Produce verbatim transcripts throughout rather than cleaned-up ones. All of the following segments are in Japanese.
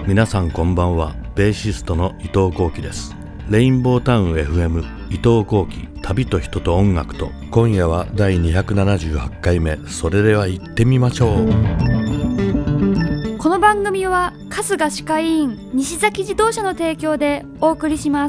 皆さんこんばんは。ベーシストの伊藤幸喜です。レインボータウン エフエム 伊藤幸喜、旅と人と音楽と。今夜はだいにひゃくななじゅうはちかいめ。それでは行ってみましょう。 この番組は春日歯科医院西崎自動車の提供でお送りします。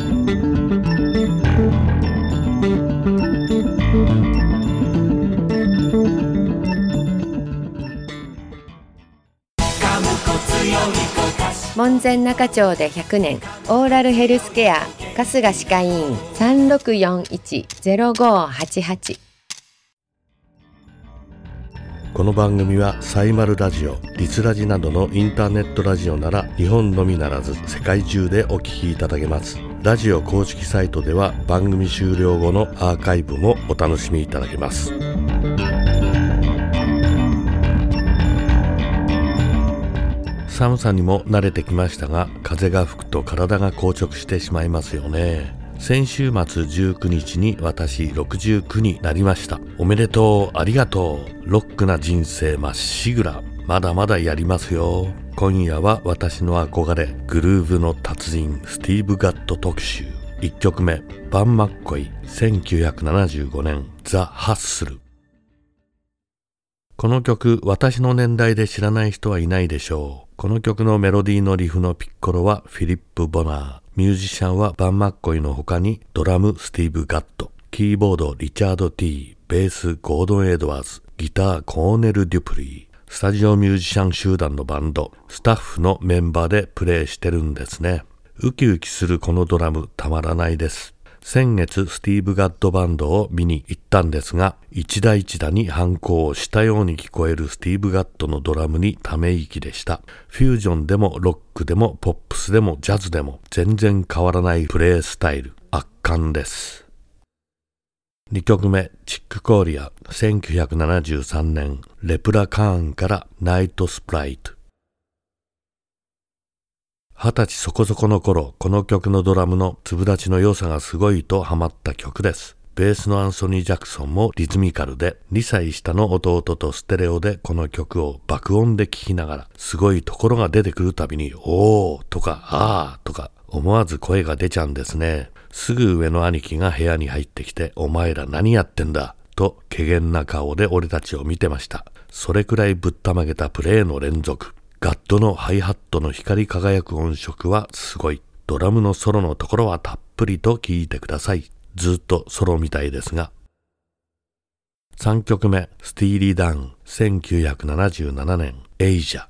門前仲町でひゃくねん、オーラルヘルスケア春日歯科医院 さんろくよんいち ゼロごはちはち。 この番組はサイマルラジオ、リスラジなどのインターネットラジオなら日本のみならず世界中でお聞きいただけます。ラジオ公式サイトでは番組終了後のアーカイブもお楽しみいただけます。寒さにも慣れてきましたが、風が吹くと体が硬直してしまいますよね。先週末じゅうくにちに私ろくじゅうきゅうになりました。おめでとう、ありがとう。ロックな人生まっしぐら。まだまだやりますよ。今夜は私の憧れ、グルーヴの達人スティーブ・ガット特集。いっきょくめ、バン・マッコイ、せんきゅうひゃくななじゅうごねん、ザ・ハッスル。この曲、私の年代で知らない人はいないでしょう。この曲のメロディーのリフのピッコロはフィリップ・ボナー。ミュージシャンはバン・マッコイの他にドラムスティーブ・ガット、キーボードリチャード・ティー、ベースゴードン・エドワーズ、ギターコーネル・デュプリー。スタジオミュージシャン集団のバンド、スタッフのメンバーでプレイしてるんですね。ウキウキするこのドラムたまらないです。先月スティーブ・ガットバンドを見に行ったんですが、一打一打に反抗をしたように聞こえるスティーブ・ガットのドラムにため息でした。フュージョンでもロックでもポップスでもジャズでも全然変わらないプレイスタイル、圧巻です。にきょくめ、チック・コーリア、せんきゅうひゃくななじゅうさんねん、レプラカーンからナイト・スプライト。二十歳そこそこの頃、この曲のドラムの粒立ちの良さがすごいとハマった曲です。ベースのアンソニー・ジャクソンもリズミカルで、にさい下の弟とステレオでこの曲を爆音で聴きながら、すごいところが出てくるたびに、おーとかあーとか思わず声が出ちゃうんですね。すぐ上の兄貴が部屋に入ってきて、お前ら何やってんだと怪訝な顔で俺たちを見てました。それくらいぶったまげたプレーの連続。ガットのハイハットの光り輝く音色はすごい。ドラムのソロのところはたっぷりと聴いてください。ずっとソロみたいですが。さんきょくめ、スティーリー・ダウン、せんきゅうひゃくななじゅうななねん、エイジャ。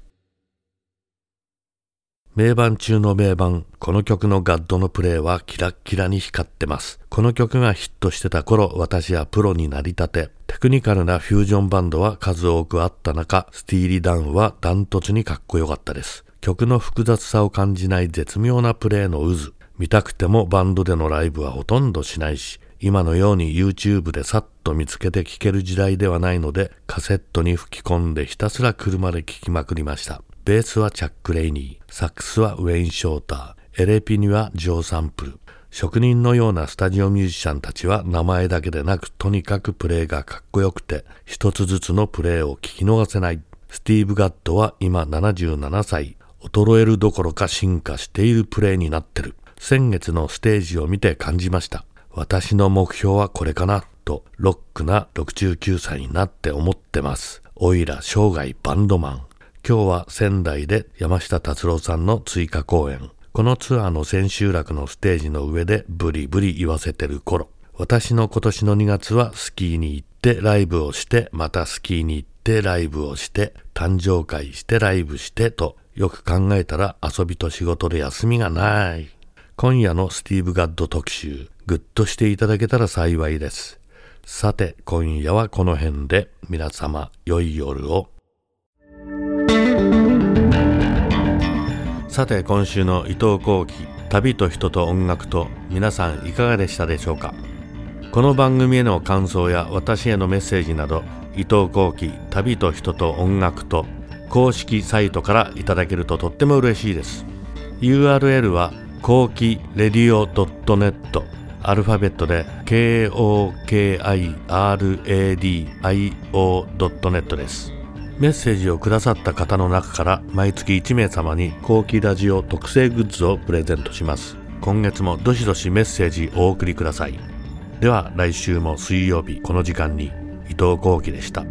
名盤中の名盤、この曲のガッドのプレーはキラッキラに光ってます。この曲がヒットしてた頃、私はプロになりたて。テクニカルなフュージョンバンドは数多くあった中、スティーリー・ダウンはダントツにかっこよかったです。曲の複雑さを感じない絶妙なプレーの渦。見たくてもバンドでのライブはほとんどしないし、今のように YouTube でさっと見つけて聴ける時代ではないので、カセットに吹き込んでひたすら車で聴きまくりました。ベースはチャック・レイニー、サックスはウェイン・ショーター、エレピにはジョー・サンプル。職人のようなスタジオミュージシャンたちは名前だけでなく、とにかくプレーがかっこよくて、一つずつのプレーを聞き逃せない。スティーブ・ガットは今ななじゅうななさい。衰えるどころか進化しているプレーになってる。先月のステージを見て感じました。私の目標はこれかなと、ロックなろくじゅうきゅうさいになって思ってます。おいら生涯バンドマン。今日は仙台で山下達郎さんの追加公演。このツアーの千秋楽のステージの上でブリブリ言わせてる頃。私の今年のにがつはスキーに行ってライブをして、またスキーに行ってライブをして、誕生会してライブしてと、よく考えたら遊びと仕事で休みがない。今夜のスティーブ・ガッド特集、グッとしていただけたら幸いです。さて、今夜はこの辺で、皆様良い夜を。さて、今週の伊藤幸喜、旅と人と音楽と、皆さんいかがでしたでしょうか。この番組への感想や私へのメッセージなど、伊藤幸喜、旅と人と音楽と公式サイトからいただけるととっても嬉しいです。ユーアールエル は幸喜レディオ ドットネット、アルファベットで ケーオーケーアイアールエーディーアイオー ドットネットです。 メッセージをくださった方の中から毎月いち名様に後期ラジオ特製グッズをプレゼントします。今月もどしどしメッセージお送りください。では来週も水曜日この時間に伊藤幸喜でした。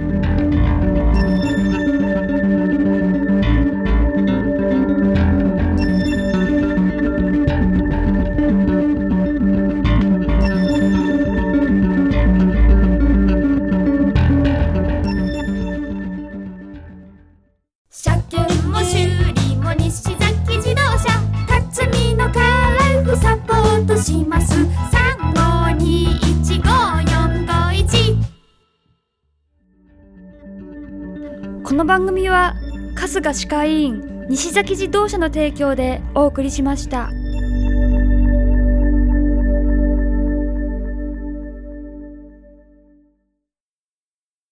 車検も修理も西崎自動車辰巳のカラフサポートします。さんごにいちごよんごいち。この番組は春日歯科医院西崎自動車の提供でお送りしました。